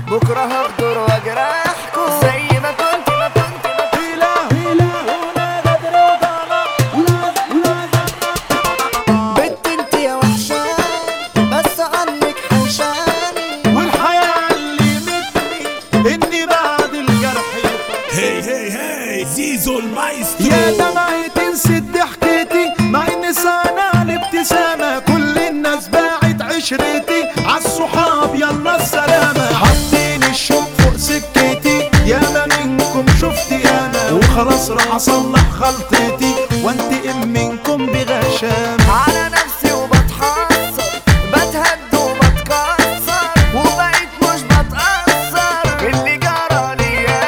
بكرة هغدر واجرحكم زي ما كنت بنت انت يا وحشاني بس عنك حيشاني، والحياة علمتني اني بعد الجرح هي زيزو المايسترو. يا دمعي تنسي ضحكتي مع اني صانع الابتسامة، كل الناس باعت عشرتي عالصحاب يلا السلامة، حاطين الشوق فوق سكتي ياما منكم شفت ياما، وخلاص راح اصلح غلطتي وانتقم منكم بغشامة. على نفسي وبتحسر بتهد وبتكسر وبقيت مش بتأثر اللي جرى ليا،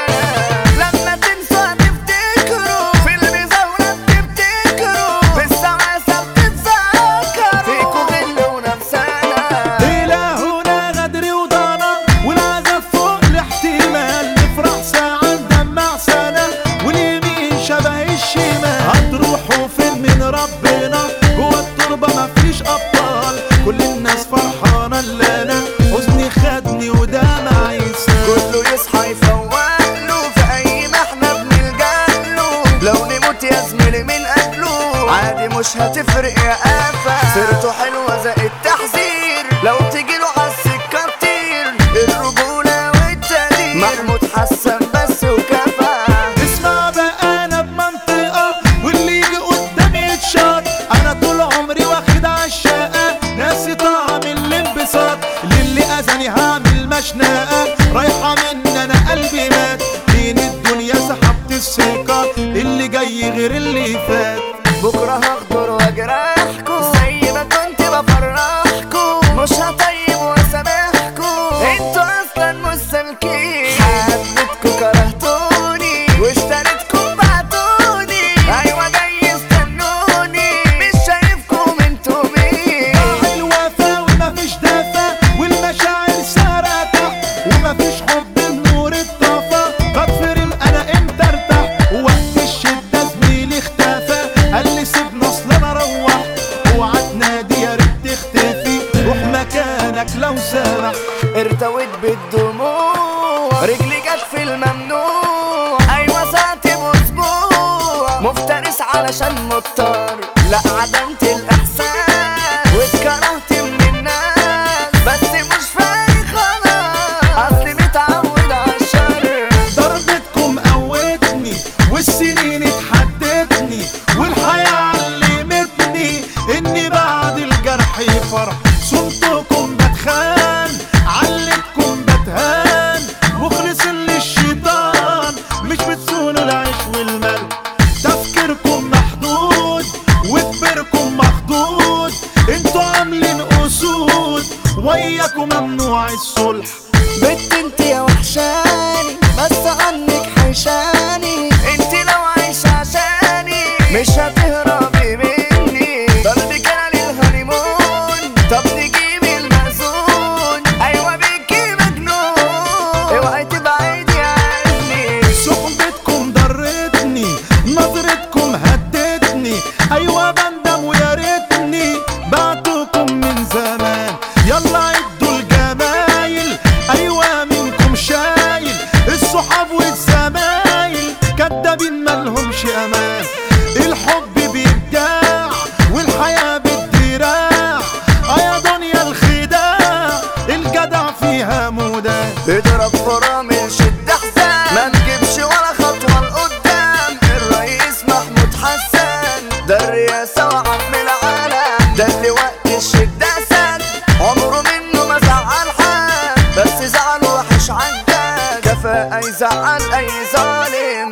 لما تنسى تفتكروا في المزاولة بتفتكروا في السعاسة بتتذكروا فيكوا غل ونفسنا. إلهنا غدر وضنا والعذاب فوق الاحتمال، نفرح ساعة ندمع سنة واليمين شبه الشمال، هتروحوا فين من ربنا جوا التربة مفيش أبطال، كل الناس فرحانة اللي أنا حزني خدني وده معيسى، كله يصحى يفوقله في أي محنة بنلجأله، لو نموت يا زميلي من قبله عادي مش هتفرق يا قفا، سيرته حلوة زي التحذير لو تجيله عالسكة كتير، الرجولة والتقدير محمود حسن بس وكفى. اسمع بقى أنا بمنطقة واللي يجي قدامي يتشاط، أنا طول عمري واخد عالشقة ناسي طعم الانبساط، للي أذاني هعمل مشنقة رايحة مني أنا قلبي مات، بين الدنيا سحبت الثقة اللي جاي غير اللي فات، بكرة هغدر واجرحكم زي ما كنت بفرحكم، مش هطيب واسامحكم انتوا اصلا مش سالكين، حبيتكوا كرهتوني واشتريتكم بعتوني، ايوه جاي استنوني مش شايفكم انتوا مين. الوفا ومفيش دفا والمشاعر سهرة تحت ومفيش حب النور اتطفى، غطفر انا امتى ارتاح ووقت الشدة زميلي اختفى، قال لي سيبنا اصل انا روحت اوعى تنادي يا ريت تختفي روح مكانك لو سمحت. ارتويت بالدموع رجلي جت في الممنوع، ايوه ساعتي باسبوع مفترس علشان مضطر، لا عدمت الاحساس واتكرهت من الناس بس مش فايق خلاص اصلي متعود عالشر، ضربتكم قوتني والسنين اتحدتني والحياة علمتني اني بعد الجرح فرح، صمتكم بتخان علمتكم بتهان مخلص للشيطان مش بتسونوا العيش والمال، تفكيركم محدود وكبركم مخدود، انتوا عاملين اسود وياكم ممنوع الصلح. بنت انت يا وحشاني بس عنك حيشاني، انت لو عايشة عشاني مش هتهربي مني، ضربك انا للهانيمون طب نجيب المأذون، ايوه بيكي مجنون اوعي تبعدي عني، صحبتكم ضرتني نظرتكم هدتني، ايوه بندم ويا ريتني بعتكم من زمان، يلا عدوا الجمايل ايوه منكم شايل، الصحاب والزمايل كدابين مالهمش امان، الحب بيبداع والحياة بالدراع، يا دنيا الخداع الجدع فيها مودع، اضرب فرامل شد حزام ما نجيبش ولا خطوة لقدام، الرئيس محمود حسن ده الرئاسة وعم العالم، ده اللي وقت الشدة سد عمره منه ما زعل حد، بس زعل وحش عداد كفاءة يزعل أي ظالم.